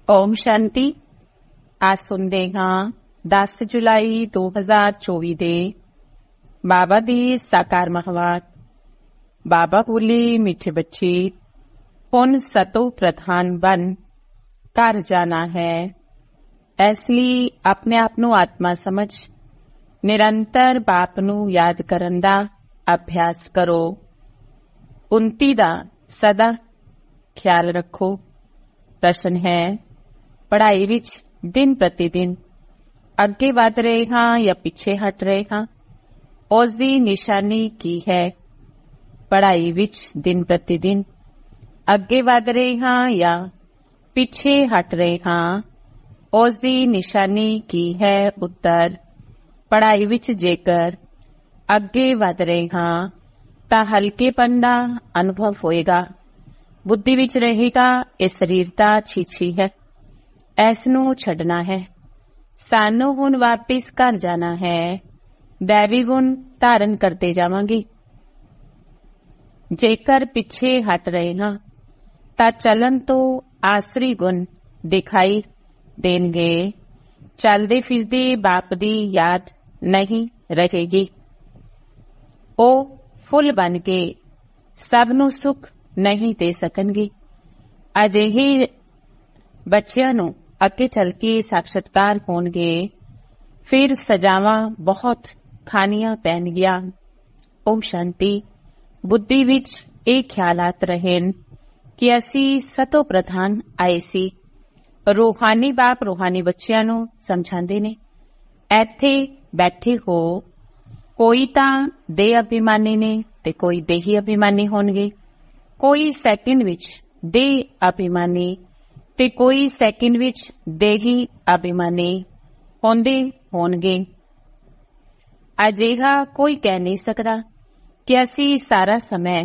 ओम शांति। आज सुनते हाँ 10 जुलाई 2024 ਦੇ ਬਾਬਾ ਦੀ ਸਾਕਾਰ ਮਹਵਾਤ। ਬਾਬਾ ਬੋਲੇ, ਮਿੱਠੇ ਬੱਚੇ, ਹੁਣ ਸਤੋ ਪ੍ਰਧਾਨ ਬਨ ਘਰ ਜਾਣਾ ਹੈ। ਇਸ ਲਈ ਆਪਣੇ ਆਪ ਨੂੰ ਆਤਮਾ ਸਮਝ ਨਿਰੰਤਰ ਬਾਪ ਨੂੰ ਯਾਦ ਕਰਨ ਦਾ ਅਭਿਆਸ ਕਰੋ। ਉਨਤੀ ਦਾ ਸਦਾ ਖਿਆਲ ਰੱਖੋ। ਪ੍ਰਸ਼ਨ ਹੈ, ਪੜ੍ਹਾਈ ਵਿੱਚ ਦਿਨ ਪ੍ਰਤੀ ਦਿਨ ਅੱਗੇ ਵਧ ਰਹੇ ਹਾਂ ਜਾਂ ਪਿੱਛੇ ਹਟ ਰਹੇ ਹਾਂ? ਉਸ ਦੀ ਨਿਸ਼ਾਨੀ ਕੀ ਹੈ? ਪੜ੍ਹਾਈ ਵਿੱਚ ਦਿਨ ਪ੍ਰਤੀ ਦਿਨ ਅੱਗੇ ਵਧ ਰਹੇ ਹਾਂ ਜਾਂ ਪਿੱਛੇ ਹਟ ਰਹੇ ਹਾਂ? ਉਸ ਦੀ ਨਿਸ਼ਾਨੀ ਕੀ ਹੈ? ਉੱਤਰ, ਪੜ੍ਹਾਈ ਵਿੱਚ ਜੇਕਰ ਅੱਗੇ ਵਧ ਰਹੇ ਹਾਂ ਤਾਂ ਹਲਕੇਪਨ ਦਾ ਅਨੁਭਵ ਹੋਏਗਾ। ਬੁੱਧੀ ਵਿੱਚ ਰਹੇਗਾ ਇਹ ਸਰੀਰ ਦਾ ਛੀਛੀ ਹੈ, ਇਸ ਨੂੰ ਛੱਡਣਾ ਹੈ। ਸਾਨੂੰ ਹੁਣ ਵਾਪਿਸ ਘਰ ਜਾਣਾ ਹੈ। ਦੈਵੀ ਗੁਣ ਧਾਰਨ ਕਰਦੇ ਜਾਵਾਂਗੇ। ਜੇਕਰ ਪਿੱਛੇ ਹਟ ਰਹੇ ਹਾਂ ਤਾਂ ਚਲਨ ਤੋਂ ਆਸਰੀ ਗੁਣ ਦਿਖਾਈ ਦੇਣਗੇ। ਚਲਦੇ ਫਿਰਦੇ ਬਾਪ ਦੀ ਯਾਦ ਨਹੀਂ ਰਹੇਗੀ। ਉਹ ਫੁੱਲ ਬਣ ਕੇ ਸਭ ਨੂੰ ਸੁੱਖ ਨਹੀਂ ਦੇ ਸਕਣਗੇ। ਅਜਿਹੇ ਬੱਚਿਆਂ ਨੂੰ ਅੱਗੇ ਚੱਲ ਕੇ ਸਾਖਸ਼ਾਤਕਾਰ ਹੋਣਗੇ। ਫਿਰ ਸਜ਼ਾਵਾਂ ਬਹੁਤ ਖਾਣੀਆਂ ਪੈਣਗੀਆਂ। ਓਮ ਸ਼ਾਂਤੀ। ਬੁੱਧੀ ਵਿੱਚ ਇਹ ਖਿਆਲਾਤ ਰਹਿਣ ਕਿ ਅਸੀਂ ਸਤੋ ਪ੍ਰਧਾਨ ਆਏ ਸੀ। ਰੂਹਾਨੀ ਬਾਪ ਰੂਹਾਨੀ ਬੱਚਿਆਂ ਨੂੰ ਸਮਝਾਉਂਦੇ ਨੇ, ਇੱਥੇ ਬੈਠੇ ਹੋ। ਕੋਈ ਤਾਂ ਦੇਹ ਅਭਿਮਾਨੀ ਨੇ ਤੇ ਕੋਈ ਦੇਹੀ ਅਭਿਮਾਨੀ ਹੋਣਗੇ। ਕੋਈ ਸੈਕਿੰਡ ਵਿੱਚ ਦੇਹ ਅਭਿਮਾਨੀ ਤੇ ਕੋਈ ਸੈਕਿੰਡ ਵਿੱਚ ਦੇਹੀ ਅਭਿਮਾਨੀ ਹੁੰਦੇ ਹੋਣਗੇ। ਅਜਿਹਾ ਕੋਈ ਕਹਿ ਨਹੀਂ ਸਕਦਾ ਕਿ ਅਸੀਂ ਸਾਰਾ ਸਮੇਂ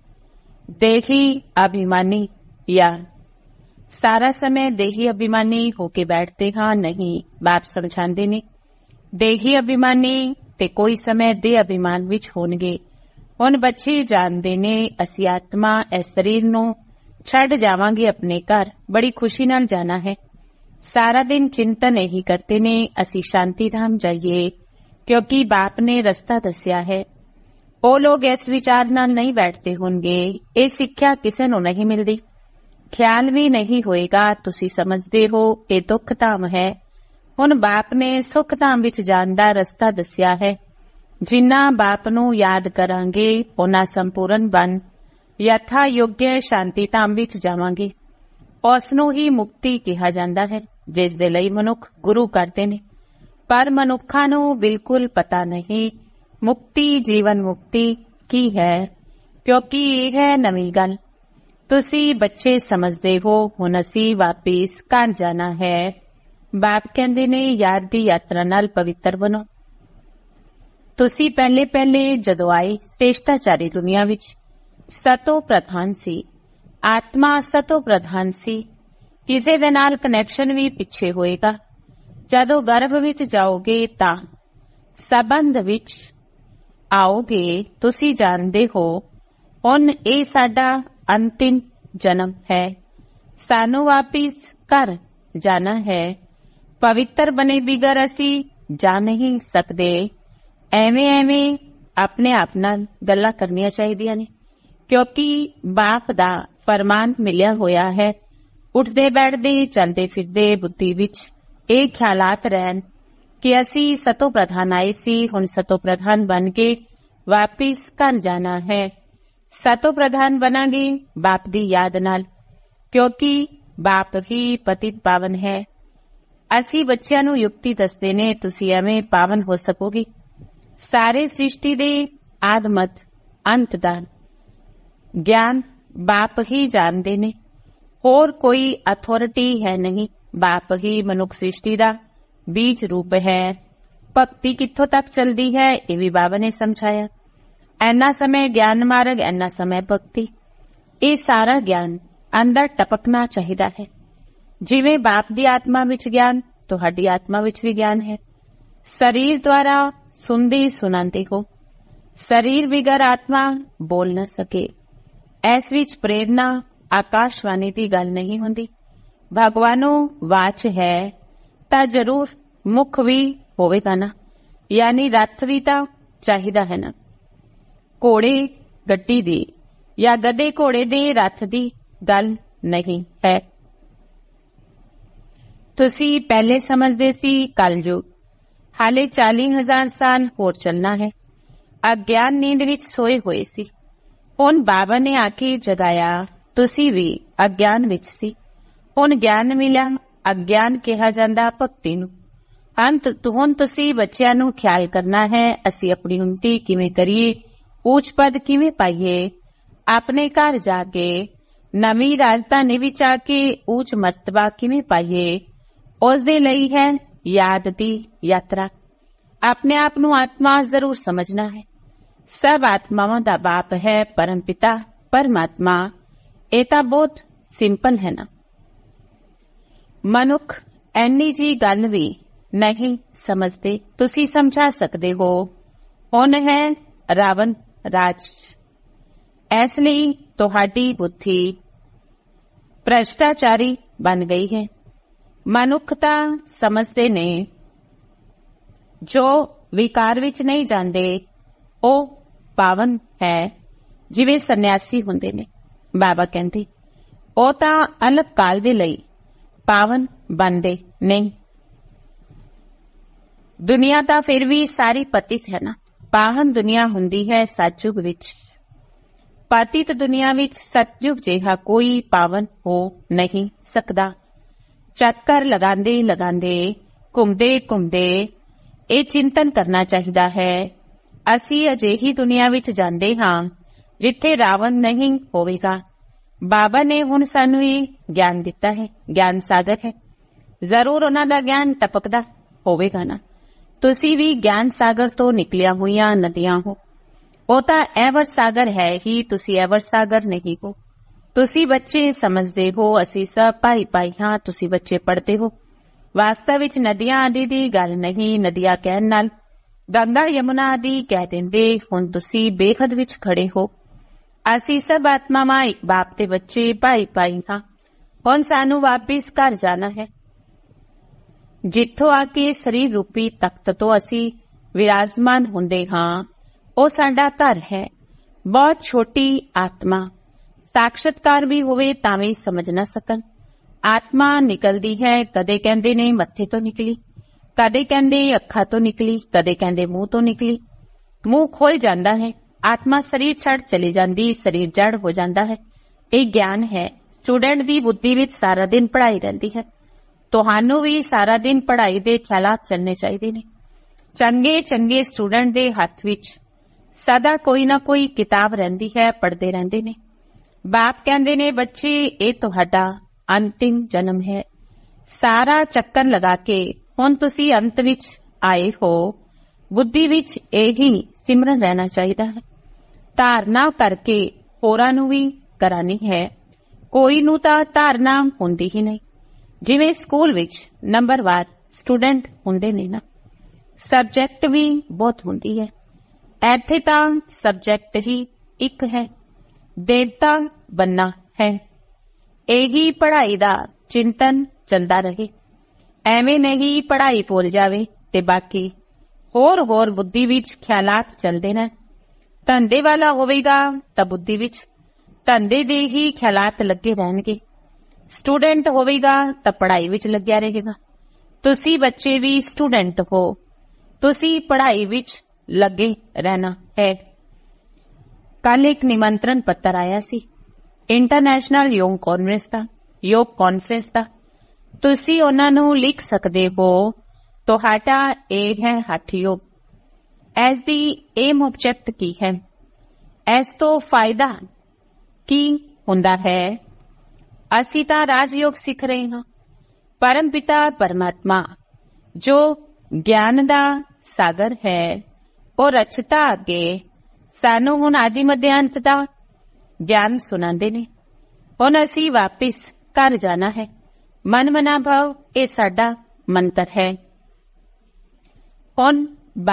ਦੇਹੀ ਅਭਿਮਾਨੀ ਜਾਂ ਸਾਰਾ ਸਮੇਂ ਦੇਹੀ ਅਭਿਮਾਨੀ ਹੋ ਕੇ ਬੈਠਦੇ ਹਾਂ। ਨਹੀਂ, ਬਾਪ ਸਮਝਾਉਂਦੇ ਨੇ ਦੇਹੀ ਅਭਿਮਾਨੀ ਤੇ ਕੋਈ ਸਮੇਂ ਦੇਹ ਅਭਿਮਾਨ ਵਿੱਚ ਹੋਣਗੇ। ਹੁਣ ਬੱਚੇ ਜਾਣਦੇ ਨੇ ਅਸੀਂ ਆਤਮਾ ਇਸ ਸਰੀਰ ਨੂੰ ਛੱਡ ਜਾਵਾਂਗੇ ਆਪਣੇ ਘਰ। ਬੜੀ ਖੁਸ਼ੀ ਨਾਲ ਜਾਣਾ ਹੈ। ਸਾਰਾ ਦਿਨ ਚਿੰਤਨ ਇਹੀ ਕਰਦੇ ਨੇ ਅਸੀਂ ਸ਼ਾਂਤੀ ਧਾਮ ਜਾਈਏ, ਕਿਉਂਕਿ ਬਾਪ ਨੇ ਰਸਤਾ ਦੱਸਿਆ ਹੈ। ਉਹ ਲੋਕ ਇਸ ਵਿਚਾਰ ਨਾਲ ਨਹੀਂ ਬੈਠਦੇ ਹੋਣਗੇ। ਇਹ ਸਿੱਖਿਆ ਕਿਸੇ ਨੂੰ ਨਹੀਂ ਮਿਲਦੀ। ਖਿਆਲ ਵੀ ਨਹੀਂ ਹੋਏਗਾ। ਤੁਸੀਂ ਸਮਝਦੇ ਹੋ ਇਹ ਦੁੱਖ ਧਾਮ ਹੈ। ਹੁਣ ਬਾਪ ਨੇ ਸੁੱਖ ਧਾਮ ਵਿੱਚ ਜਾਣ ਦਾ ਰਸਤਾ ਦੱਸਿਆ ਹੈ। ਜਿਨ੍ਹਾਂ ਬਾਪ ਨੂੰ ਯਾਦ ਕਰਾਂਗੇ ਉਹਨਾਂ ਸੰਪੂਰਨ ਬਣ ਯਥਾ ਯੋਗਯ ਸ਼ਾਂਤੀ ਧਾਮ ਵਿੱਚ ਜਾਵਾਂਗੇ। ਉਸ ਨੂੰ ਹੀ ਮੁਕਤੀ ਕਿਹਾ ਜਾਂਦਾ ਹੈ, ਜਿਸ ਦੇ ਲਈ ਮਨੁੱਖ ਗੁਰੂ ਕਰਦੇ ਨੇ। ਪਰ ਮਨੁੱਖਾਂ ਨੂੰ ਬਿਲਕੁਲ ਪਤਾ ਨਹੀਂ ਮੁਕਤੀ, ਜੀਵਨ ਮੁਕਤੀ ਕੀ ਹੈ, ਕਿਉਂਕਿ ਇਹ ਹੈ ਨਵੀਂ ਗੱਲ। ਤੁਸੀਂ ਬੱਚੇ ਸਮਝਦੇ ਹੋ ਹੁਣ ਅਸੀਂ ਵਾਪਿਸ ਘਰ ਜਾਣਾ ਹੈ। ਬਾਪ ਕਹਿੰਦੇ ਨੇ ਯਾਦ ਦੀ ਯਾਤਰਾ ਨਾਲ ਪਵਿੱਤਰ ਬਣੋ। ਤੁਸੀਂ ਪਹਿਲੇ ਜਦੋਂ ਆਏ ਸ਼੍ਰੇਸ਼ਟਾਚਾਰੀ ਦੁਨੀਆ ਵਿੱਚ ਸਤੋ ਪ੍ਰਧਾਨ ਸੀ। ਆਤਮਾ ਸਤੋ ਪ੍ਰਧਾਨ ਸੀ। ਕਿਸੇ ਦੇ ਨਾਲ ਕਨੈਕਸ਼ਨ ਵੀ ਪਿੱਛੇ ਹੋਏਗਾ। ਜਦੋਂ ਗਰਭ ਵਿੱਚ ਜਾਓਗੇ ਤਾਂ ਸੰਬੰਧ ਵਿੱਚ ਆਓਗੇ। ਤੁਸੀਂ ਜਾਣਦੇ ਹੋ ਹੁਣ ਇਹ ਸਾਡਾ ਅੰਤਿਮ ਜਨਮ ਹੈ। ਸਾਨੂੰ ਵਾਪਿਸ ਘਰ ਜਾਣਾ ਹੈ। ਪਵਿੱਤਰ ਬਣੇ ਬਿਗਰ ਅਸੀਂ ਜਾ ਨਹੀਂ ਸਕਦੇ। ਐਵੇਂ ਆਪਣੇ ਆਪ ਨਾਲ ਗੱਲਾਂ ਕਰਨੀਆਂ ਚਾਹੀਦੀਆਂ ਨੇ, ਕਿਉਂਕਿ ਬਾਪ ਦਾ ਫਰਮਾਨ ਮਿਲਿਆ ਹੋਇਆ ਹੈ। ਉੱਠਦੇ ਬੈਠਦੇ ਚਲਦੇ ਫਿਰਦੇ ਬੁੱਧੀ ਵਿੱਚ ਇਹ ਖਿਆਲਾਤ ਰਹਿਣ ਕਿ ਅਸੀਂ ਸਤੋ ਪ੍ਰਧਾਨ ਆਏ ਸੀ। ਹੁਣ ਸਤੋ ਪ੍ਰਧਾਨ ਬਣ ਕੇ ਵਾਪਿਸ ਘਰ ਜਾਣਾ ਹੈ। ਸਤੋ ਪ੍ਰਧਾਨ ਬਣਾਂਗੇ ਬਾਪ ਦੀ ਯਾਦ ਨਾਲ, ਕਿਉਂਕਿ ਬਾਪ ਹੀ ਪਤਿਤ ਪਾਵਨ ਹੈ। ਅਸੀਂ ਬੱਚਿਆਂ ਨੂੰ ਯੁਕਤੀ ਦੱਸਦੇ ਨੇ, ਤੁਸੀਂ ਐਵੇਂ ਪਾਵਨ ਹੋ ਸਕੋਗੇ। ਸਾਰੇ ਸ੍ਰਿਸ਼ਟੀ ਦੇ ਆਦਮਤ ਅੰਤ ਦਾ ਗਿਆਨ ਬਾਪ ਹੀ ਜਾਣਦੇ ਨੇ। ਹੋਰ ਕੋਈ ਅਥਾਰਟੀ ਹੈ ਨਹੀਂ। ਬਾਪ ਹੀ ਮਨੁੱਖ ਸ੍ਰਿਸ਼ਟੀ ਦਾ ਬੀਜ ਰੂਪ ਹੈ। ਭਗਤੀ ਕਿੱਥੋਂ ਤੱਕ ਚਲਦੀ ਹੈ ਇਹ ਵੀ ਬਾਬਾ ਨੇ ਸਮਝਾਇਆ। ਇੰਨਾ ਸਮੇਂ ਗਿਆਨ ਮਾਰਗ, ਇੰਨਾ ਸਮੇਂ ਭਗਤੀ। ਇਹ ਸਾਰਾ ਗਿਆਨ ਅੰਦਰ ਟਪਕਣਾ ਚਾਹੀਦਾ ਹੈ। ਜਿਵੇਂ ਬਾਪ ਦੀ ਆਤਮਾ ਵਿੱਚ ਗਿਆਨ, ਤੁਹਾਡੀ ਆਤਮਾ ਵਿੱਚ ਵੀ ਗਿਆਨ ਹੈ। ਸਰੀਰ ਦੁਆਰਾ ਸੁਣਦੇ ਸੁਣਾਉਂਦੇ ਹੋ। ਸਰੀਰ ਬਿਗਰ ਆਤਮਾ ਬੋਲ ਨਾ ਸਕੇ। ਇਸ ਵਿੱਚ ਪ੍ਰੇਰਨਾ ਆਕਾਸ਼ਵਾਣੀ ਦੀ ਗੱਲ ਨਹੀਂ ਹੁੰਦੀ। ਭਗਵਾਨੋ ਵਾਚ ਹੈ ਤਾਂ ਜ਼ਰੂਰ ਮੁਖ ਵੀ ਹੋਵੇਗਾ ਨਾ, ਯਾਨੀ ਰੱਥ ਵੀ ਤਾਂ ਚਾਹੀਦਾ ਹੈ ਨਾ। ਘੋੜੇ ਗੱਡੀ ਦੀ ਜਾਂ ਗਧੇ ਘੋੜੇ ਦੇ ਰੱਥ ਦੀ ਗੱਲ ਨਹੀਂ ਹੈ। ਤੁਸੀਂ ਪਹਿਲੇ ਸਮਝਦੇ ਸੀ ਕਲਯੁਗ, ਹਾਲੇ 40,000 ਸਾਲ ਹੋਰ ਚੱਲਣਾ ਹੈ। ਅਗਿਆਨ ਨੀਂਦ ਵਿੱਚ ਸੋਏ ਹੋਏ ਸੀ, ਹੁਣ ਬਾਬਾ ਨੇ ਆ ਕੇ ਜਗਾਇਆ। ਤੁਸੀਂ ਵੀ ਅਗਿਆਨ ਵਿੱਚ ਸੀ, ਹੁਣ ਗਿਆਨ ਮਿਲਿਆ। ਅਗਿਆਨ ਕਿਹਾ ਜਾਂਦਾ ਭਗਤੀ ਨੂੰ। ਹੁਣ ਤੁਸੀਂ ਬੱਚਿਆਂ ਨੂੰ ਖਿਆਲ ਕਰਨਾ ਹੈ, ਅਸੀਂ ਆਪਣੀ ਉੱਨਤੀ ਕਿਵੇਂ ਕਰੀਏ, ਉੱਚ ਪਦ ਕਿਵੇਂ ਪਾਈਏ, ਆਪਣੇ ਘਰ ਜਾ ਕੇ ਨਵੀਂ ਰਾਜਧਾਨੀ ਵਿੱਚ ਆ ਕੇ ਉੱਚ ਮਰਤਬਾ ਕਿਵੇਂ ਪਾਈਏ। ਉਸ ਦੇ ਲਈ ਹੈ ਯਾਦ ਦੀ ਯਾਤਰਾ। ਆਪਣੇ ਆਪ ਨੂੰ ਆਤਮਾ ਜ਼ਰੂਰ ਸਮਝਣਾ ਹੈ। ਸਭ ਆਤਮਾਵਾਂ ਦਾ ਬਾਪ ਹੈ ਪਰਮ ਪਿਤਾ ਪਰਮਾਤਮਾ। ਇਹ ਤਾਂ ਬਹੁਤ ਸਿੰਪਲ ਹੈ ਨਾ। ਮਨੁੱਖ ਐਨੀ ਜੀ ਗੱਲ ਵੀ ਨਹੀਂ ਸਮਝਦੇ। ਤੁਸੀਂ ਸਮਝਾ ਸਕਦੇ ਹੋ। ਹੁਣ ਹੈ ਰਾਵਣ ਰਾਜ, ਇਸ ਲਈ ਤੁਹਾਡੀ ਬੁੱਧੀ ਭ੍ਰਸ਼ਟਾਚਾਰੀ ਬਣ ਗਈ ਹੈ। ਮਨੁੱਖ ਤਾਂ ਸਮਝਦੇ ਨੇ, ਜੋ ਵਿਕਾਰ ਵਿੱਚ ਨਹੀਂ ਜਾਂਦੇ ਉਹ ਪਾਵਨ ਹੈ। ਜਿਵੇਂ ਸੰਨਿਆਸੀ ਹੁੰਦੇ ਨੇ, ਬਾਬਾ ਕਹਿੰਦੇ ਉਹ ਤਾਂ ਅਲਪ ਕਾਲ ਦੇ ਲਈ ਪਾਵਨ ਬਣਦੇ ਨਹੀਂ। ਦੁਨੀਆ ਤਾਂ ਫਿਰ ਵੀ ਸਾਰੀ ਪਤਿਤ ਹੈ ਨਾ। ਪਾਵਨ ਦੁਨੀਆ ਹੁੰਦੀ ਹੈ ਸਤਯੁਗ ਵਿੱਚ। ਪਤਿਤ ਦੁਨੀਆ ਵਿੱਚ ਸਤਯੁਗ ਜਿਹਾ ਕੋਈ ਪਾਵਨ ਹੋ ਨਹੀਂ ਸਕਦਾ। ਚੱਕਰ ਲਗਾਉਂਦੇ ਲਗਾਉਂਦੇ ਘੁੰਮਦੇ ਘੁੰਮਦੇ ਇਹ ਚਿੰਤਨ ਕਰਨਾ ਚਾਹੀਦਾ ਹੈ, ਅਸੀਂ ਅਜਿਹੀ ਦੁਨੀਆ ਵਿੱਚ ਜਾਂਦੇ ਹਾਂ ਜਿੱਥੇ ਰਾਵਣ ਨਹੀਂ ਹੋਵੇਗਾ। ਬਾਬਾ ਨੇ ਹੁਣ ਸਾਨੂੰ ਇਹ ਗਿਆਨ ਦਿੱਤਾ ਹੈ, ਗਿਆਨ ਸਾਗਰ ਹੈ। ਜ਼ਰੂਰ ਉਹਨਾਂ ਦਾ ਗਿਆਨ ਟਪਕਦਾ ਹੋਵੇਗਾ ਨਾ। ਤੁਸੀਂ ਵੀ ਗਿਆਨ ਸਾਗਰ ਤੋਂ ਨਿਕਲੀਆਂ ਹੋਈਆਂ ਨਦੀਆਂ ਹੋ। ਉਹ ਤਾਂ ਐਵਰ ਸਾਗਰ ਹੈ ਹੀ, ਤੁਸੀਂ ਐਵਰ ਸਾਗਰ ਨਹੀਂ ਹੋ। ਤੁਸੀਂ ਬੱਚੇ ਸਮਝਦੇ ਹੋ, ਅਸੀਂ ਸਭ ਭਾਈ ਭਾਈ ਹਾਂ। ਤੁਸੀਂ ਬੱਚੇ ਪੜ੍ਹਦੇ ਹੋ। ਵਾਸਤਵ ਵਿੱਚ ਨਦੀਆਂ ਆਦਿ ਦੀ ਗੱਲ ਨਹੀਂ। ਨਦੀਆਂ ਕਹਿਣ ਨਾਲ ਗੰਗਾ ਯਮੁਨਾ ਆਦਿ ਕਹਿ ਦਿੰਦੇ। ਹੁਣ ਤੁਸੀਂ ਬੇਹੱਦ ਵਿੱਚ ਖੜੇ ਹੋ। ਅਸੀਂ ਸਭ ਆਤਮਾਵਾਂ ਇੱਕ ਬਾਪ ਦੇ ਬੱਚੇ ਭਾਈ ਭਾਈ ਹਾਂ। ਹੁਣ ਸਾਨੂੰ ਵਾਪਿਸ ਘਰ ਜਾਣਾ ਹੈ, ਜਿੱਥੋਂ ਆ ਕੇ ਸਰੀਰ ਰੂਪੀ ਤਖਤ ਤੋਂ ਅਸੀਂ ਵਿਰਾਜਮਾਨ ਹੁੰਦੇ ਹਾਂ। ਉਹ ਸਾਡਾ ਘਰ ਹੈ। ਬਹੁਤ ਛੋਟੀ ਆਤਮਾ, ਸਾਖਸ਼ਾਤਕਾਰ ਵੀ ਹੋਵੇ ਤਾਂ ਵੀ ਸਮਝ ਨਾ ਸਕਣ। ਆਤਮਾ ਨਿਕਲਦੀ ਹੈ, ਕਦੇ ਕਹਿੰਦੇ ਨੇ ਮੱਥੇ ਤੋਂ ਨਿਕਲੀ, ਕਦੇ ਕਹਿੰਦੇ ਅੱਖਾਂ ਤੋਂ ਨਿਕਲੀ, ਕਦੇ ਕਹਿੰਦੇ ਮੂੰਹ ਤੋਂ ਨਿਕਲੀ। ਮੂੰਹ ਖੁੱਲ ਜਾਂਦਾ ਹੈ, ਆਤਮਾ ਸਰੀਰ ਛੱਡ ਚਲੀ ਜਾਂਦੀ, ਸਰੀਰ ਜੜ ਹੋ ਜਾਂਦਾ ਹੈ। ਇਹ ਗਿਆਨ ਹੈ। ਸਟੂਡੈਂਟ ਦੀ ਬੁੱਧੀ ਵਿੱਚ ਸਾਰਾ ਦਿਨ ਪੜ੍ਹਾਈ ਰਹਿੰਦੀ ਹੈ। ਤੁਹਾਨੂੰ ਵੀ ਸਾਰਾ ਦਿਨ ਪੜ੍ਹਾਈ ਦੇ ਖਿਆਲਾਤ ਚੱਲਣੇ ਚਾਹੀਦੇ ਨੇ। ਚੰਗੇ ਚੰਗੇ ਸਟੂਡੈਂਟ ਦੇ ਹੱਥ ਵਿੱਚ ਸਦਾ ਕੋਈ ਨਾ ਕੋਈ ਕਿਤਾਬ ਰਹਿੰਦੀ ਹੈ, ਪੜ੍ਹਦੇ ਰਹਿੰਦੇ ਨੇ। ਬਾਪ ਕਹਿੰਦੇ ਨੇ ਬੱਚੇ ਇਹ ਤੁਹਾਡਾ ਅੰਤਿਮ ਜਨਮ ਹੈ। ਸਾਰਾ ਚੱਕਰ ਲਗਾ ਕੇ ਹੁਣ ਤੁਸੀਂ ਅੰਤ ਵਿੱਚ ਆਏ ਹੋ। ਬੁੱਧੀ ਵਿੱਚ ਇਹੀ ਸਿਮਰਨ ਰਹਿਣਾ ਚਾਹੀਦਾ ਹੈ। ਧਾਰਨਾ ਕਰਕੇ ਹੋਰਾਂ ਨੂੰ ਵੀ ਕਰਾਨੀ ਹੈ। ਕੋਈ ਨੂੰ ਤਾਂ ਧਾਰਨਾ ਹੁੰਦੀ ਹੀ ਨਹੀਂ। ਜਿਵੇਂ ਸਕੂਲ ਵਿੱਚ ਨੰਬਰਵਾਰ ਸਟੂਡੈਂਟ ਹੁੰਦੇ ਨੇ ਨਾ, ਸਬਜੈਕਟ ਵੀ ਬਹੁਤ ਹੁੰਦੀ ਹੈ। ਇੱਥੇ ਤਾਂ ਸਬਜੈਕਟ ਹੀ ਇੱਕ ਹੈ, ਦੇਵਤਾ ਬਣਨਾ ਹੈ। ਇਹੀ ਪੜ੍ਹਾਈ ਦਾ ਚਿੰਤਨ ਚੱਲਦਾ ਰਹੇ। ਐਵੇਂ ਨਹੀਂ ਪੜ੍ਹਾਈ ਭੁੱਲ ਜਾਵੇ ਤੇ ਬਾਕੀ ਹੋਰ ਬੁੱਧੀ ਵਿੱਚ ਖਿਆਲਾਤ ਚੱਲਦੇ ਨੇ। ਧੰਦੇ ਵਾਲਾ ਹੋਵੇਗਾ ਤਾਂ ਬੁੱਧੀ ਵਿੱਚ ਧੰਦੇ ਦੇ ਹੀ ਖਿਆਲਾਤ ਲੱਗੇ ਰਹਿਣਗੇ। ਸਟੂਡੈਂਟ ਹੋਵੇਗਾ ਤਾਂ ਪੜ੍ਹਾਈ ਵਿੱਚ ਲੱਗਿਆ ਰਹੇਗਾ। ਤੁਸੀਂ ਬੱਚੇ ਵੀ ਸਟੂਡੈਂਟ ਹੋ, ਤੁਸੀਂ ਪੜ੍ਹਾਈ ਵਿੱਚ ਲੱਗੇ ਰਹਿਣਾ ਹੈ। ਕੱਲ ਇੱਕ ਨਿਮੰਤਰਣ ਪੱਤਰ ਆਇਆ ਸੀ ਇੰਟਰਨੈਸ਼ਨਲ ਯੋਗ ਕਾਨਫਰੰਸ ਦਾ। ਤੁਸੀਂ ਉਹਨਾਂ ਨੂੰ ਲਿਖ ਸਕਦੇ ਹੋ। ਤੁਹਾਡਾ ਇਹ ਹੈ ਹਠ ਯੋਗ। ਇਸ ਦੀ ਏਮ ਆਬਜੈਕਟ ਕੀ ਹੈ? ਇਸ ਤੋਂ ਫਾਇਦਾ ਕੀ ਹੁੰਦਾ ਹੈ? ਅਸੀਂ ਤਾਂ ਰਾਜਯੋਗ ਸਿੱਖ ਰਹੇ ਹਾਂ। ਪਰਮ ਪਿਤਾ ਪਰਮਾਤਮਾ ਜੋ ਗਿਆਨ ਦਾ ਸਾਗਰ ਹੈ, ਉਹ ਰਚਤਾ ਅੱਗੇ ਸਾਨੂੰ ਹੁਣ ਆਦਿ ਮੱਧ ਅੰਤ ਦਾ ਗਿਆਨ ਸੁਣਾਉਂਦੇ ਨੇ। ਹੁਣ ਅਸੀਂ ਵਾਪਿਸ ਘਰ ਜਾਣਾ ਹੈ। ਮਨ ਮਨਾ ਭਾਵ ਇਹ ਸਾਡਾ ਮੰਤਰ ਹੈ। ਹੁਣ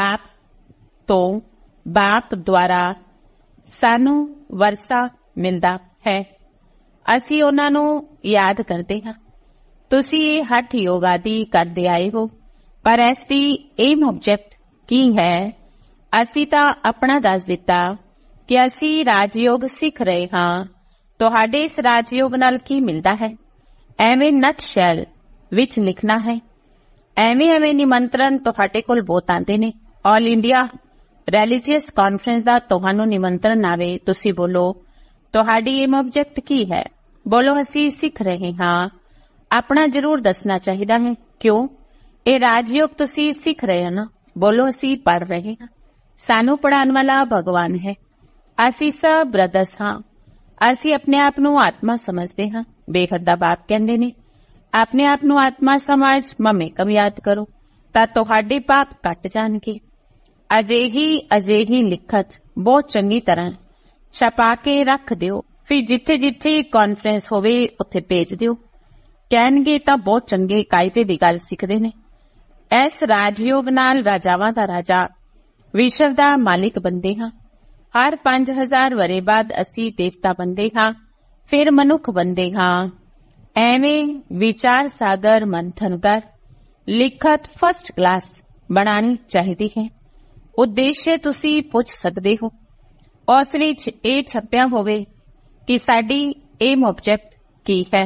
ਬਾਪ ਦੁਆਰਾ ਸਾਨੂੰ ਵਰਸਾ ਮਿਲਦਾ ਹੈ। ਅਸੀਂ ਉਹਨਾਂ ਨੂੰ ਯਾਦ ਕਰਦੇ ਹਾਂ। ਤੁਸੀਂ ਇਹ ਹੱਠ ਯੋਗ ਆਦਿ ਕਰਦੇ ਆਏ ਹੋ, ਪਰ ਇਸ ਦੀ ਏਮ ਆਬਜੈਕਟ ਕੀ ਹੈ? ਅਸੀਂ ਤਾਂ ਆਪਣਾ ਦੱਸ ਦਿੱਤਾ ਕਿ ਅਸੀਂ ਰਾਜਯੋਗ ਸਿੱਖ ਰਹੇ ਹਾਂ। ਤੁਹਾਡੇ ਇਸ ਰਾਜਯੋਗ ਨਾਲ ਕੀ ਮਿਲਦਾ ਹੈ? ਐਵੇਂ ਨਟ ਸ਼ੈਲ ਵਿੱਚ ਲਿਖਣਾ ਹੈ। ਐਵੇਂ ਨਿਮੰਤਰਣ ਤੁਹਾਡੇ ਕੋਲ ਬਹੁਤ ਆਉਂਦੇ ਨੇ। ਆਲ ਇੰਡੀਆ ਰਿਲੀਜੀਅਸ ਕਾਨਫਰੰਸ ਦਾ ਤੁਹਾਨੂੰ ਨਿਮੰਤਰਣ ਆਵੇ, ਤੁਸੀਂ ਬੋਲੋ ਤੁਹਾਡੀ ਏਮ ਆਬਜੈਕਟ ਕੀ ਹੈ? ਬੋਲੋ ਅਸੀਂ ਸਿੱਖ ਰਹੇ ਹਾਂ। ਆਪਣਾ ਜ਼ਰੂਰ ਦੱਸਣਾ ਚਾਹੀਦਾ ਹੈ। ਕਿਉਂ? ਇਹ ਰਾਜਯੋਗ ਤੁਸੀਂ ਸਿੱਖ ਰਹੇ ਹੋ ਨਾ। ਬੋਲੋ ਅਸੀਂ ਪੜ੍ਹ ਰਹੇ ਹਾਂ। ਸਾਨੂੰ ਪੜ੍ਹਾਉਣ ਵਾਲਾ ਭਗਵਾਨ ਹੈ। ਅਸੀਂ ਸਭ ਬ੍ਰਦਰਸ ਹਾਂ। ਅਸੀਂ ਆਪਣੇ ਆਪ ਨੂੰ ਆਤਮਾ ਸਮਝਦੇ ਹਾਂ। ਬੇਹੱਦ ਦਾ ਬਾਪ ਕਹਿੰਦੇ ਨੇ, ਆਪਣੇ ਆਪ ਨੂੰ ਆਤਮਾ ਸਮਝ ਮਮੇ ਕਮ ਯਾਦ ਕਰੋ ਤਾਂ ਤੁਹਾਡੇ ਪਾਪ ਕੱਟ ਜਾਣਗੇ। ਅਜਿਹੀ ਲਿਖਤ ਬਹੁਤ ਚੰਗੀ ਤਰ੍ਹਾਂ ਛਪਾ ਕੇ ਰੱਖ ਦਿਓ। ਫਿਰ ਜਿੱਥੇ ਜਿੱਥੇ ਕਾਨਫਰੰਸ ਹੋਵੇ ਉੱਥੇ ਭੇਜ ਦਿਓ। ਕਹਿਣਗੇ ਤਾਂ ਬਹੁਤ ਚੰਗੇ ਕਾਇਦੇ ਦੀ ਗੱਲ ਸਿੱਖਦੇ ਨੇ। ਇਸ ਰਾਜਯੋਗ ਨਾਲ ਰਾਜਾਵਾਂ ਦਾ ਰਾਜਾ, ਵਿਸ਼ਵ ਦਾ ਮਾਲਿਕ ਬਣਦੇ ਹਾਂ। ਹਰ 5000 ਵਰ੍ਹੇ ਬਾਅਦ ਅਸੀਂ ਦੇਵਤਾ ਬਣਦੇ ਹਾਂ, ਫਿਰ ਮਨੁੱਖ ਬਣਦੇ ਹਾਂ। ਐਵੇਂ ਵਿਚਾਰ ਸਾਗਰ ਮੰਥਨ ਕਰ ਲਿਖਤ ਫਸਟ ਕਲਾਸ ਬਣਾਉਣੀ ਚਾਹੀਦੀ ਹੈ। ਉਦੇਸ਼ ਤੁਸੀਂ ਪੁੱਛ ਸਕਦੇ ਹੋ। ਉਸ ਵਿੱਚ ਇਹ ਛਪਿਆ ਹੋਵੇ ਕਿ ਸਾਡੀ ਏਮ ਆਬਜੈਕਟ ਕੀ ਹੈ।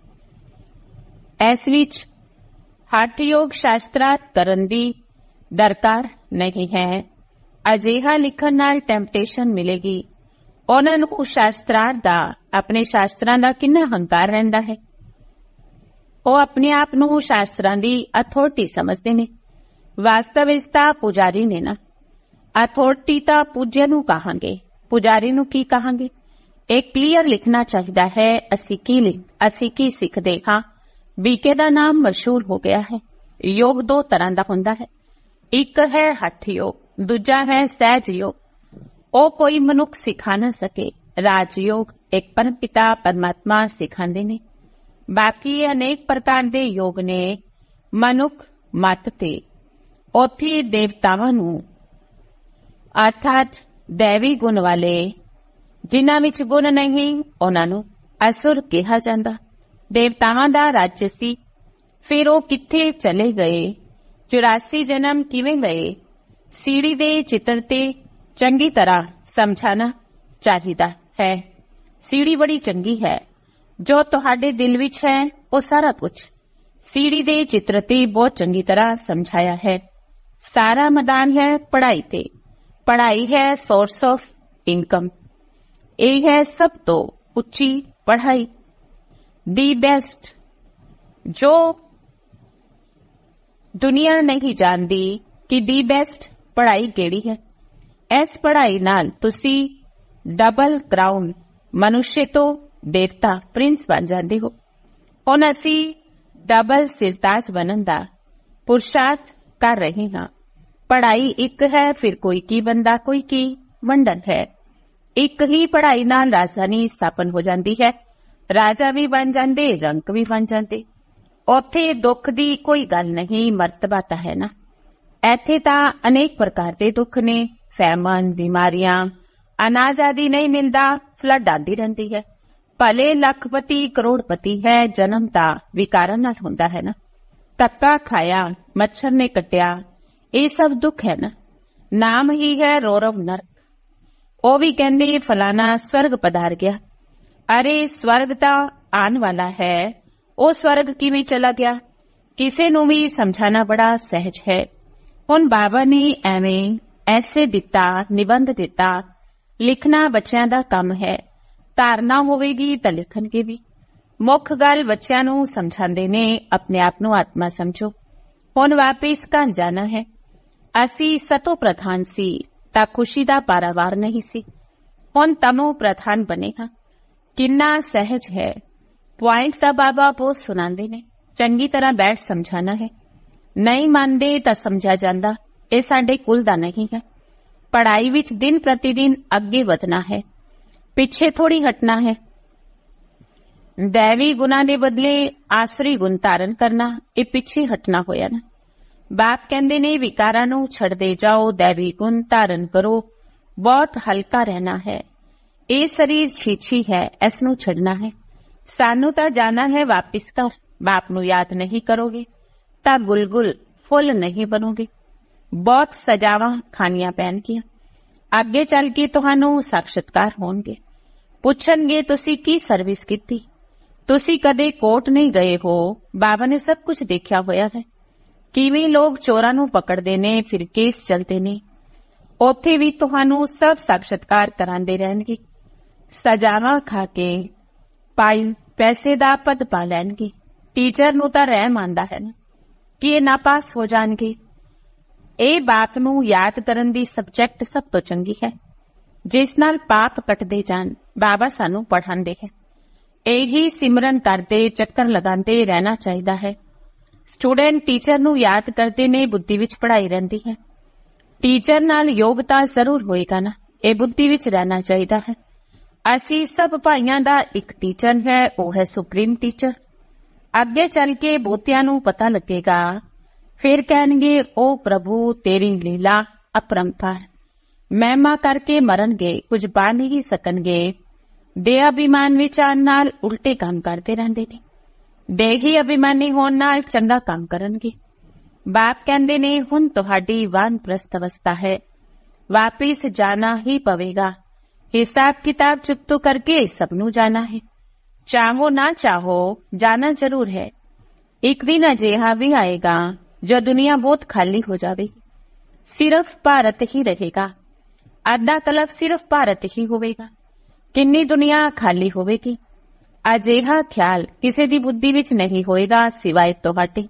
ਇਸ ਵਿੱਚ ਹੱਠ ਯੋਗ ਸ਼ਾਸਤਰਾਰਥ ਕਰਨ ਦੀ ਦਰਕਾਰ ਨਹੀਂ ਹੈ। ਅਜਿਹਾ ਲਿਖਣ ਨਾਲ ਟੈਂਪਟੇਸ਼ਨ ਮਿਲੇਗੀ। ਉਹਨਾਂ ਨੂੰ ਸ਼ਾਸਤਰਾਰਥ ਦਾ, ਆਪਣੇ ਸ਼ਾਸਤਰਾਂ ਦਾ ਕਿੰਨਾ ਹੰਕਾਰ ਰਹਿੰਦਾ ਹੈ। ਉਹ ਆਪਣੇ ਆਪ ਨੂੰ ਸ਼ਾਸਤਰਾਂ ਦੀ ਅਥਾਰਟੀ ਸਮਝਦੇ ਨੇ। ਵਾਸਤਵ ਵਿੱਚ ਤਾਂ ਪੁਜਾਰੀ ਨੇ ਨਾ। ਅਥਾਰਟੀ ਤਾਂ ਪੂਜਿਆ ਨੂੰ ਕਹਾਂਗੇ, ਪੁਜਾਰੀ ਨੂੰ ਕੀ ਕਹਾਂਗੇ? ਇਹ ਕਲੀਅਰ ਲਿਖਣਾ ਚਾਹੀਦਾ ਹੈ ਅਸੀਂ ਕੀ ਸਿੱਖਦੇ ਹਾਂ। ਬੀਕੇ ਦਾ ਨਾਮ ਮਸ਼ਹੂਰ ਹੋ ਗਿਆ ਹੈ। ਯੋਗ ਦੋ ਤਰ੍ਹਾਂ ਦਾ ਹੁੰਦਾ ਹੈ। ਇੱਕ ਹੈ ਹੱਠ ਯੋਗ, ਦੂਜਾ ਹੈ ਸਹਿਜ ਯੋਗ। ਉਹ ਕੋਈ ਮਨੁੱਖ ਸਿਖਾ ਨਾ ਸਕੇ। ਰਾਜਯੋਗ ਇੱਕ ਪਰਮ ਪਿਤਾ ਪਰਮਾਤਮਾ ਸਿਖਾਉਂਦੇ ਨੇ। ਬਾਕੀ ਅਨੇਕ ਪ੍ਰਕਾਰ ਦੇ ਯੋਗ ਨੇ ਮਨੁੱਖ ਮੱਤ ਤੇ। ਉੱਥੇ ਦੇਵਤਾਵਾਂ ਨੂੰ ਅਰਥਾਤ ਦੇਵੀ ਗੁਣ ਵਾਲੇ, ਜਿਨ੍ਹਾਂ ਵਿੱਚ ਗੁਣ ਨਹੀਂ ਉਹਨਾਂ ਨੂੰ ਅਸੁਰ ਕਿਹਾ ਜਾਂਦਾ। ਦੇਵਤਾਵਾਂ ਦਾ ਰਾਜ ਸੀ, ਫਿਰ ਉਹ ਕਿੱਥੇ ਚਲੇ ਗਏ? 84 ਜਨਮ ਕਿਵੇਂ ਗਏ? ਸੀੜੀ ਦੇ ਚਿੱਤਰ ਤੇ ਚੰਗੀ ਤਰ੍ਹਾਂ ਸਮਝਾਣਾ ਚਾਹੀਦਾ ਹੈ। ਸੀੜੀ ਬੜੀ ਚੰਗੀ ਹੈ। ਜੋ ਤੁਹਾਡੇ ਦਿਲ ਵਿੱਚ ਹੈ ਉਹ ਸਾਰਾ ਕੁਝ ਸੀੜੀ ਦੇ ਚਿੱਤਰ ਤੇ ਬਹੁਤ ਚੰਗੀ ਤਰ੍ਹਾਂ ਸਮਝਾਇਆ ਹੈ। ਸਾਰਾ ਮੈਦਾਨ ਹੈ ਪੜ੍ਹਾਈ ਤੇ। ਪੜ੍ਹਾਈ ਹੈ ਸੋਰਸ ਆਫ ਇਨਕਮ। ਇਹ ਹੈ ਸਭ ਤੋਂ ਉੱਚੀ ਪੜ੍ਹਾਈ, ਦੀ ਬੈਸਟ, ਜੋ ਦੁਨੀਆ ਨਹੀਂ ਜਾਣਦੀ ਕਿ ਦੀ ਬੈਸਟ ਪੜ੍ਹਾਈ ਕਿਹੜੀ ਹੈ। ਇਸ ਪੜ੍ਹਾਈ ਨਾਲ ਤੁਸੀਂ ਡਬਲ ਕਰਾਊਨ, ਮਨੁੱਖ ਤੋਂ ਦੇਵਤਾ, ਪ੍ਰਿੰਸ ਬਣ ਜਾਂਦੇ ਹੋ। ਹੁਣ ਅਸੀਂ ਡਬਲ ਸਿਰਤਾਜ ਬਣਨ ਦਾ ਪੁਰਸ਼ਾਰਥ ਕਰ ਰਹੇ ਹਾਂ। ਪੜ੍ਹਾਈ ਇੱਕ ਹੈ, ਫਿਰ ਕੋਈ ਕੀ ਬੰਦਾ, ਕੋਈ ਕੀ ਵੰਡਨ ਹੈ। ਇੱਕ ਹੀ ਪੜ੍ਹਾਈ ਨਾਲ ਰਾਜਧਾਨੀ ਸਥਾਪਨ ਹੋ ਜਾਂਦੀ ਹੈ। ਰਾਜਾ ਵੀ ਬਣ ਜਾਂਦੇ, ਰੰਕ ਵੀ ਬਣ ਜਾਂਦੇ। ਉੱਥੇ ਦੁੱਖ ਦੀ ਕੋਈ ਗੱਲ ਨਹੀਂ, ਮਰਤਬਾ ਤਾਂ ਹੈ ਨਾ। ਇੱਥੇ ਤਾਂ ਅਨੇਕ ਪ੍ਰਕਾਰ ਦੇ ਦੁੱਖ ਨੇ, ਫੈਮਨ, ਬਿਮਾਰੀਆਂ, ਅਨਾਜ ਆਦਿ ਨਹੀਂ ਮਿਲਦਾ, ਫਲੱਡ ਆਉਂਦੀ ਰਹਿੰਦੀ ਹੈ। ਭਲੇ ਲੱਖਪਤੀ ਕਰੋੜਪਤੀ ਹੈ, ਜਨਮ ਤਾਂ ਵਿਕਾਰਾਂ ਨਾਲ ਹੁੰਦਾ ਹੈ ਨਾ। ਧੱਕਾ ਖਾਇਆ, ਮੱਛਰ ਨੇ ਕੱਟਿਆ, ਇਹ ਸਭ ਦੁੱਖ ਹੈ ਨਾ। ਨਾਮ ਹੀ ਹੈ ਰੌਰਵ ਨਰਕ। ਉਹ ਵੀ ਕਹਿੰਦੇ ਫਲਾਣਾ ਸਵਰਗ ਪਧਾਰ ਗਿਆ। ਅਰੇ ਸਵਰਗ ਤਾਂ ਆਉਣ ਵਾਲਾ ਹੈ, ਉਹ ਸਵਰਗ ਕਿਵੇਂ ਚਲਾ ਗਿਆ? ਕਿਸੇ ਨੂੰ ਵੀ ਸਮਝਾਣਾ ਬੜਾ ਸਹਿਜ ਹੈ। ਹੁਣ ਬਾਬਾ ਨੇ ਐਵੇਂ ਐਸੇ ਦਿੱਤਾ, ਨਿਬੰਧ ਦਿੱਤਾ। ਲਿਖਣਾ ਬੱਚਿਆਂ ਦਾ ਕੰਮ ਹੈ। ਧਾਰਨਾ ਹੋਵੇਗੀ ਤਾਂ ਲਿਖਣਗੇ ਵੀ। ਮੁੱਖ ਗੱਲ ਬੱਚਿਆਂ ਨੂੰ ਸਮਝਾਉਂਦੇ ਨੇ, ਆਪਣੇ ਆਪ ਨੂੰ ਆਤਮਾ ਸਮਝੋ। ਹੁਣ ਵਾਪਿਸ ਘਰ ਜਾਣਾ ਹੈ। ਅਸੀਂ ਸਤੋ ਪ੍ਰਧਾਨ ਸੀ ਤਾਂ ਖੁਸ਼ੀ ਦਾ ਪਾਰਾਵਾਰ ਨਹੀਂ ਸੀ। ਹੁਣ ਤਮੋ ਪ੍ਰਧਾਨ ਬਣੇ ਹਾਂ। ਕਿੰਨਾ ਸਹਿਜ ਹੈ। ਪੁਆਇੰਟ ਦਾ ਬਾਬਾ ਬਹੁਤ ਸੁਣਾਉਂਦੇ ਨੇ। ਚੰਗੀ ਤਰ੍ਹਾਂ ਬੈਠ ਸਮਝਾਣਾ ਹੈ। ਨਹੀਂ ਮੰਨਦੇ ਤਾਂ ਸਮਝਿਆ ਜਾਂਦਾ, ਇਹ ਸਾਡੇ ਕੁਲ ਦਾ ਨਹੀਂ ਹੈ। ਪੜ੍ਹਾਈ ਵਿੱਚ ਦਿਨ ਪ੍ਰਤੀ ਦਿਨ ਅੱਗੇ ਵਧਣਾ ਹੈ, ਪਿੱਛੇ ਥੋੜੀ ਹਟਣਾ ਹੈ। ਦੇਵੀ ਗੁਣਾ ਦੇ ਬਦਲੇ ਆਸਰੀ ਗੁਣ ਧਾਰਨ ਕਰਨਾ, ਇਹ ਪਿੱਛੇ ਹਟਣਾ ਹੋਇਆ ਨਾ। ਬਾਪ ਕਹਿੰਦੇ ਨੇ ਵਿਕਾਰਾਂ ਨੂੰ ਛੱਡਦੇ ਜਾਓ, ਦੇਵੀ ਗੁਣ ਧਾਰਨ ਕਰੋ। ਬਹੁਤ ਹਲਕਾ ਰਹਿਣਾ ਹੈ। ਇਹ ਸਰੀਰ ਛੀਛੀ ਹੈ, ਇਸ ਨੂੰ ਛੱਡਣਾ ਹੈ। ਸਾਨੂੰ ਤਾਂ ਜਾਣਾ ਹੈ ਵਾਪਿਸ ਘਰ। ਬਾਪ ਨੂੰ ਯਾਦ ਨਹੀਂ ਕਰੋਗੇ ਤਾਂ ਗੁਲਗੁਲ ਫੁੱਲ ਨਹੀਂ ਬਣੋਗੇ। ਬਹੁਤ ਸਜ਼ਾਵਾਂ ਖਾਣੀਆਂ ਪੈਣਗੀਆਂ। ਅੱਗੇ ਚੱਲ ਕੇ ਤੁਹਾਨੂੰ ਸਾਖਸ਼ਾਤਕਾਰ ਹੋਣਗੇ। ਪੁੱਛਣਗੇ ਤੁਸੀਂ ਕੀ ਸਰਵਿਸ ਕੀਤੀ, ਤੁਸੀਂ ਕਦੇ ਕੋਰਟ ਨਹੀਂ ਗਏ ਹੋ। ਬਾਬਾ ਨੇ ਸਭ ਕੁਝ ਦੇਖਿਆ ਹੋਇਆ ਹੈ। ਕਿਵੇਂ ਲੋਕ ਚੋਰਾਂ ਨੂੰ ਪਕੜਦੇ ਨੇ, ਫਿਰ ਕੇਸ ਚੱਲਦੇ ਨੇ। ਉੱਥੇ ਵੀ ਤੁਹਾਨੂੰ ਸਭ ਸਾਖਸ਼ਾਤਕਾਰ ਕਰਾਂਦੇ ਰਹਿਣਗੇ। ਸਜ਼ਾਵਾਂ ਖਾ ਕੇ ਪੈਸੇ ਦਾ ਪਦ ਪਾ ਲੈਣਗੇ। ਟੀਚਰ ਨੂੰ ਤਾਂ ਰਹਿਮ ਆਉਂਦਾ ਹੈ ਨਾ ਕਿ ਇਹ ਨਾਪਾਸ ਹੋ ਜਾਣਗੇ। ਇਹ ਬਾਤ ਨੂੰ ਯਾਦ ਕਰਨ ਦੀ ਸਬਜੈਕਟ ਸਭ ਤੋਂ ਚੰਗੀ ਹੈ, ਜਿਸ ਨਾਲ ਪਾਪ ਕੱਟਦੇ ਜਾਣ। ਬਾਬਾ ਸਾਨੂੰ ਪੜ੍ਹਾਉਂਦੇ ਹੈ। ਇਹੀ ਸਿਮਰਨ ਕਰਦੇ ਚੱਕਰ ਲਗਾਉਂਦੇ ਰਹਿਣਾ ਚਾਹੀਦਾ ਹੈ। ਸਟੂਡੈਂਟ ਟੀਚਰ ਨੂੰ ਯਾਦ ਕਰਦੇ ਨੇ, ਬੁੱਧੀ ਵਿੱਚ ਪੜ੍ਹਾਈ ਰਹਿੰਦੀ ਹੈ। ਟੀਚਰ ਨਾਲ ਯੋਗਤਾ ਜ਼ਰੂਰ ਹੋਏਗਾ ਨਾ, ਇਹ ਬੁੱਧੀ ਵਿੱਚ ਰਹਿਣਾ ਚਾਹੀਦਾ ਹੈ। ਅਸੀਂ ਸਭ ਭਾਈਆਂ ਦਾ ਇੱਕ ਟੀਚਰ ਹੈ, ਉਹ ਹੈ ਸੁਪਰੀਮ ਟੀਚਰ। ਅੱਗੇ ਚੱਲ ਕੇ ਬਹੁਤਿਆਂ ਨੂੰ ਪਤਾ ਲੱਗੇਗਾ, ਫਿਰ ਕਹਿਣਗੇ ਉਹ ਪ੍ਰਭੂ ਤੇਰੀ ਲੀਲਾ ਅਪਰੰਪਾਰ। ਮਹਿਮਾ ਕਰਕੇ ਮਰਨਗੇ, ਕੁਝ ਪਾ ਨਹੀਂ ਸਕਣਗੇ। ਦੇਹ ਅਭਿਮਾਨ ਵਿੱਚ ਆਉਣ ਨਾਲ ਉਲਟੇ ਕੰਮ ਕਰਦੇ ਰਹਿੰਦੇ ਨੇ। ਦੇਹੀ ਅਭਿਮਾਨੀ ਹੋਣ ਨਾਲ ਚੰਗਾ ਕੰਮ ਕਰਨਗੇ। ਬਾਪ ਕਹਿੰਦੇ ਨੇ ਹੁਣ ਤੁਹਾਡੀ ਵਾਨਪ੍ਰਸਥ ਅਵਸਥਾ ਹੈ, ਵਾਪਿਸ ਜਾਣਾ ਹੀ ਪਵੇਗਾ। ਹਿਸਾਬ ਕਿਤਾਬ ਚੁੱਕਤੋ ਕਰਕੇ ਸਭ ਨੂੰ ਜਾਣਾ ਹੈ। ਚਾਹੋ ਨਾ ਚਾਹੋ ਜਾਣਾ ਜ਼ਰੂਰ ਹੈ। ਇੱਕ ਦਿਨ ਅਜਿਹਾ ਵੀ ਆਏਗਾ ਜੋ ਦੁਨੀਆ ਬਹੁਤ ਖਾਲੀ ਹੋ ਜਾਵੇਗੀ, ਸਿਰਫ ਭਾਰਤ ਹੀ ਰਹੇਗਾ। ਅੱਧਾ ਕਲਪ ਸਿਰਫ ਭਾਰਤ ਹੀ ਹੋਵੇਗਾ। ਕਿੰਨੀ ਦੁਨੀਆ ਖਾਲੀ ਹੋਵੇਗੀ। ਅਜਿਹਾ ਖਿਆਲ ਕਿਸੇ ਦੀ ਬੁੱਧੀ ਵਿੱਚ ਨਹੀਂ ਹੋਏਗਾ ਸਿਵਾਏ ਤੁਹਾਡੇ।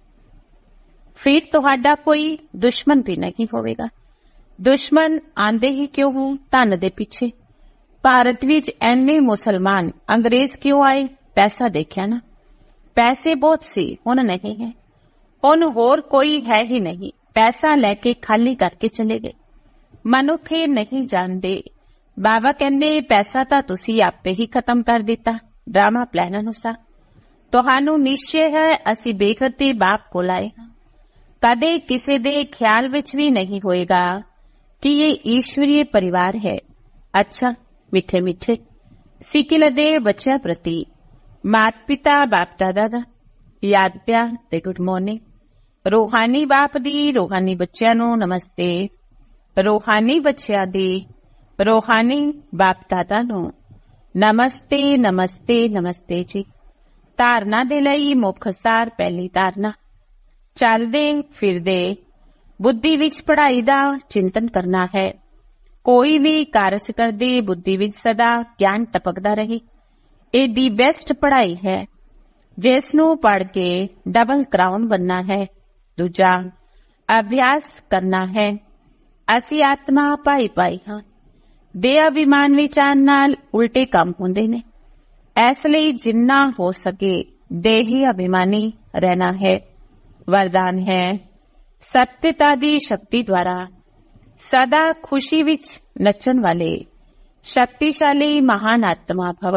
ਫਿਰ ਤੁਹਾਡਾ ਕੋਈ ਦੁਸ਼ਮਣ ਵੀ ਨਹੀਂ ਹੋਵੇਗਾ। ਦੁਸ਼ਮਣ ਆਂਦੇ ਹੀ ਕਿਉਂ ਹੋ? ਧਨ ਦੇ ਪਿੱਛੇ। ਭਾਰਤ ਵਿੱਚ ਐਨੇ ਮੁਸਲਮਾਨ ਅੰਗਰੇਜ਼ ਕਿਉਂ ਆਏ? ਪੈਸਾ ਦੇਖਿਆ ਨਾ। ਪੈਸੇ ਬਹੁਤ ਸੀ, ਹੁਣ ਨਹੀਂ ਹੈ। ਹੁਣ ਹੋਰ ਕੋਈ ਹੈ ਹੀ ਨਹੀਂ। ਪੈਸਾ ਲੈ ਕੇ ਖਾਲੀ ਕਰਕੇ ਚਲੇ ਗਏ। ਮਨੁੱਖ ਇਹ ਨਹੀਂ ਜਾਣਦੇ। ਬਾਬਾ ਕਹਿੰਦੇ ਪੈਸਾ ਤਾਂ ਤੁਸੀਂ ਆਪੇ ਹੀ ਖਤਮ ਕਰ ਦਿੱਤਾ ਡਰਾਮਾ ਪਲਾਨ ਅਨੁਸਾਰ। ਤੁਹਾਨੂੰ ਨਿਸ਼ਚੈ ਹੈ ਅਸੀਂ ਬੇਖਤੇ ਬਾਪ ਕੋਲ ਆਏ ਹਾਂ। ਕਦੇ ਕਿਸੇ ਦੇ ਖਿਆਲ ਵਿੱਚ ਵੀ ਨਹੀਂ ਹੋਏਗਾ ਕਿ ਇਹ ਈਸ਼ਵਰੀय ਪਰਿਵਾਰ ਹੈ। ਅੱਛਾ, ਮਿੱਠੇ ਮਿੱਠੇ ਸਿੱਕਿਲ ਦੇ ਬੱਚਿਆਂ ਪ੍ਰਤੀ ਮਾਤ ਪਿਤਾ ਬਾਪ ਦਾਦਾ ਦਾ ਯਾਦ ਪਿਆਰ ਤੇ ਗੁੱਡ ਮਾਰਨਿੰਗ। ਰੂਹਾਨੀ ਬਾਪ ਦੀ ਰੂਹਾਨੀ ਬੱਚਿਆਂ ਨੂੰ ਨਮਸਤੇ। ਰੂਹਾਨੀ ਬੱਚਿਆਂ ਦੀ ਰੂਹਾਨੀ ਬਾਪ ਦਾਦਾ ਨੂੰ ਨਮਸਤੇ ਨਮਸਤੇ ਨਮਸਤੇ ਜੀ। ਧਾਰਨਾ ਦੇ ਲਈ ਮੁੱਖ ਸਾਰ। ਪਹਿਲੀ ਧਾਰਨਾ, ਚੱਲਦੇ ਫਿਰਦੇ ਬੁੱਧੀ ਵਿੱਚ ਪੜ੍ਹਾਈ ਦਾ ਚਿੰਤਨ ਕਰਨਾ ਹੈ। ਕੋਈ ਵੀ ਕਾਰਜ ਕਰਦੇ ਬੁੱਧੀ ਵਿੱਚ ਸਦਾ ਗਿਆਨ ਟਪਕਦਾ ਰਹੇ। ਇਹ ਦੀ ਬੈਸਟ ਪੜ੍ਹਾਈ ਹੈ ਜਿਸ ਨੂੰ ਪੜ੍ਹ ਕੇ ਡਬਲ ਕਰਾਊਨ ਬਣਨਾ ਹੈ। ਦੂਜਾ, ਅਭਿਆਸ ਕਰਨਾ ਹੈ। ਅਸੀਂ ਆਤਮਾ ਭਾਈ ਭਾਈ ਹਾਂ। ਦੇਹ ਅਭਿਮਾਨ ਵਿੱਚ ਆਉਣ ਨਾਲ ਉਲਟੇ ਕੰਮ ਹੁੰਦੇ ਨੇ। ਇਸ ਲਈ ਜਿੰਨਾ ਹੋ ਸਕੇ ਦੇਹੀ ਅਭਿਮਾਨੀ ਰਹਿਣਾ ਹੈ। ਵਰਦਾਨ ਹੈ, ਸਤਿਅਤਾ ਦੀ ਸ਼ਕਤੀ ਦੁਆਰਾ ਸਦਾ ਖੁਸ਼ੀ ਵਿੱਚ ਨੱਚਣ ਵਾਲੇ ਸ਼ਕਤੀਸ਼ਾਲੀ ਮਹਾਨ ਆਤਮਾ ਭਵ।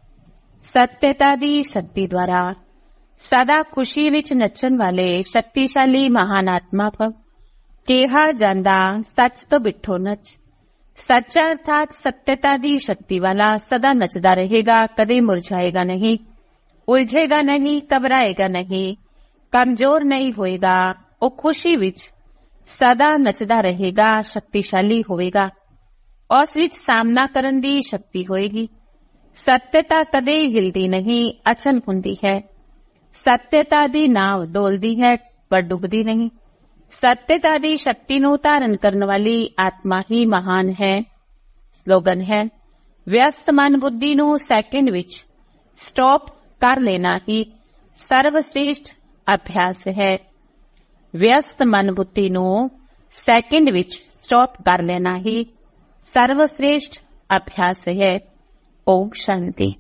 ਸਤਿਅਤਾ ਦੀ ਸ਼ਕਤੀ ਦੁਆਰਾ ਸਦਾ ਖੁਸ਼ੀ ਵਿੱਚ ਨੱਚਣ ਵਾਲੇ ਸ਼ਕਤੀਸ਼ਾਲੀ ਮਹਾਨ ਆਤਮਾ ਭਵ। ਕਿਹਾ ਜਾਂਦਾ ਸੱਚ ਤੋਂ ਬਿਠੋ ਨੱਚ। ਸੱਚਾ ਅਰਥਾਤ ਸਤਿਅਤਾ ਦੀ ਸ਼ਕਤੀ ਵਾਲਾ ਸਦਾ ਨੱਚਦਾ ਰਹੇਗਾ, ਕਦੇ ਮੁਰਝਾਏਗਾ ਨਹੀਂ, ਉਲਝੇਗਾ ਨਹੀਂ, ਘਬਰਾਏਗਾ ਨਹੀਂ, ਕਮਜ਼ੋਰ ਨਹੀਂ ਹੋਏਗਾ। ਉਹ ਖੁਸ਼ੀ ਵਿੱਚ ਸਦਾ ਨੱਚਦਾ ਰਹੇਗਾ, ਸ਼ਕਤੀਸ਼ਾਲੀ ਹੋਵੇਗਾ। ਉਸ ਵਿੱਚ ਸਾਹਮਣਾ ਕਰਨ ਦੀ ਸ਼ਕਤੀ ਹੋਏਗੀ। ਸਤਿਅਤਾ ਕਦੇ ਹਿਲਦੀ ਨਹੀਂ, ਅਚਲ ਹੁੰਦੀ ਹੈ। ਸਤਿਅਤਾ ਦੀ ਨਾਵ ਡੋਲਦੀ ਹੈ ਪਰ ਡੁੱਬਦੀ ਨਹੀਂ। ਸਤਿਅਤਾ ਦੀ ਸ਼ਕਤੀ ਨੂੰ ਧਾਰਨ ਕਰਨ ਵਾਲੀ ਆਤਮਾ ਹੀ ਮਹਾਨ ਹੈ। ਸਲੋਗਨ ਹੈ, ਵਿਅਸਤ ਮਨ ਬੁੱਧੀ ਨੂੰ ਸੈਕਿੰਡ ਵਿੱਚ ਸਟਾਪ ਕਰ ਲੈਣਾ ਹੀ ਸਰਵਸ਼੍ਰੇਸ਼ਟ ਅਭਿਆਸ ਹੈ। ਵਿਅਸਤ ਮਨ ਬੁੱਧੀ ਨੂੰ ਸੈਕਿੰਡ ਵਿੱਚ ਸਟਾਪ ਕਰ ਲੈਣਾ ਹੀ ਸਰਵਸ਼੍ਰੇਸ਼ਟ ਅਭਿਆਸ ਹੈ। ਓਮ ਸ਼ਾਂਤੀ।